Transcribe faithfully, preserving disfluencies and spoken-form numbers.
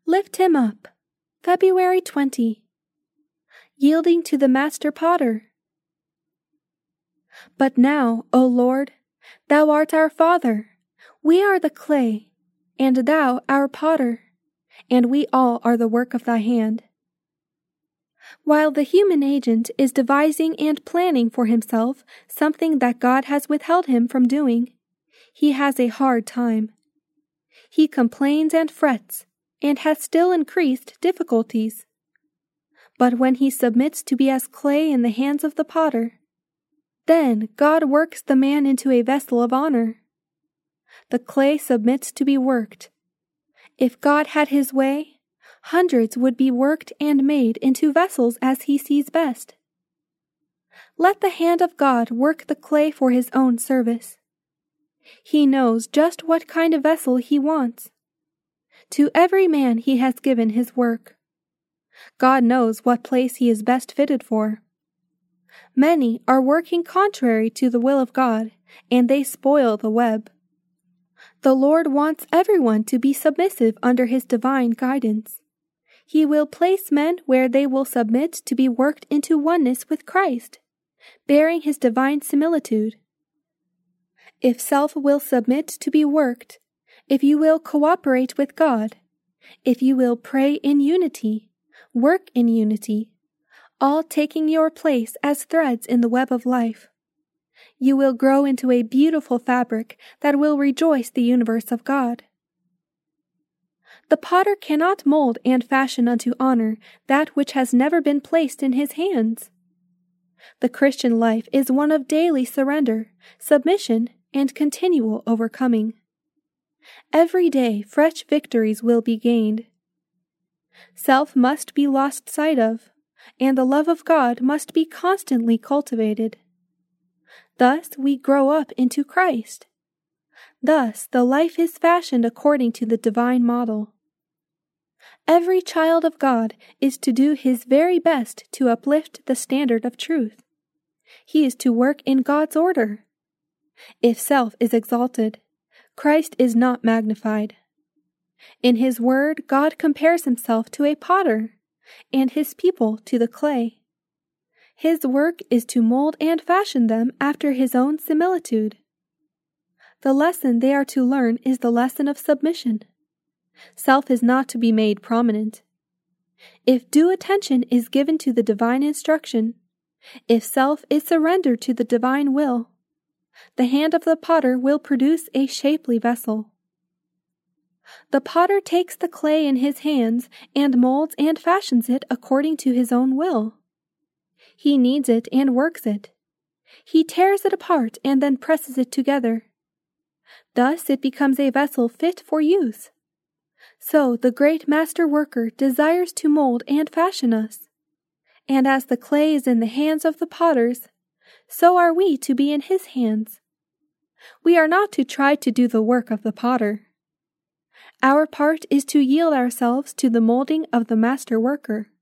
Lift him up. February twentieth. Yielding to the Master Potter. But now, O Lord, Thou art our Father, we are the clay, and Thou our Potter, and we all are the work of Thy hand. While the human agent is devising and planning for himself something that God has withheld him from doing, he has a hard time. He complains and frets, and has still increased difficulties. But when he submits to be as clay in the hands of the potter, then God works the man into a vessel of honor. The clay submits to be worked. If God had his way, hundreds would be worked and made into vessels as he sees best. Let the hand of God work the clay for his own service. He knows just what kind of vessel he wants. To every man he has given his work. God knows what place he is best fitted for. Many are working contrary to the will of God, and they spoil the web. The Lord wants everyone to be submissive under his divine guidance. He will place men where they will submit to be worked into oneness with Christ, bearing his divine similitude. If self will submit to be worked, if you will cooperate with God, if you will pray in unity, work in unity, all taking your place as threads in the web of life, you will grow into a beautiful fabric that will rejoice the universe of God. The potter cannot mold and fashion unto honor that which has never been placed in his hands. The Christian life is one of daily surrender, submission, and continual overcoming. Every day fresh victories will be gained. Self must be lost sight of, and the love of God must be constantly cultivated. Thus we grow up into Christ. Thus the life is fashioned according to the divine model. Every child of God is to do his very best to uplift the standard of truth. He is to work in God's order. If self is exalted, Christ is not magnified. In his word, God compares himself to a potter, and his people to the clay. His work is to mold and fashion them after his own similitude. The lesson they are to learn is the lesson of submission. Self is not to be made prominent. If due attention is given to the divine instruction, if self is surrendered to the divine will, the hand of the potter will produce a shapely vessel. The potter takes the clay in his hands and molds and fashions it according to his own will. He kneads it and works it. He tears it apart and then presses it together. Thus it becomes a vessel fit for use. So the great master worker desires to mold and fashion us. And as the clay is in the hands of the potters, so are we to be in his hands. We are not to try to do the work of the potter. Our part is to yield ourselves to the molding of the master worker.